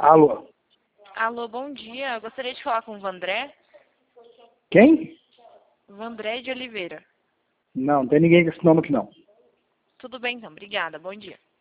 Alô? Alô, bom dia. Eu gostaria de falar com o Vandré. Quem? Vandré de Oliveira. Não tem ninguém com esse nome aqui não. Tudo bem, então. Obrigada. Bom dia.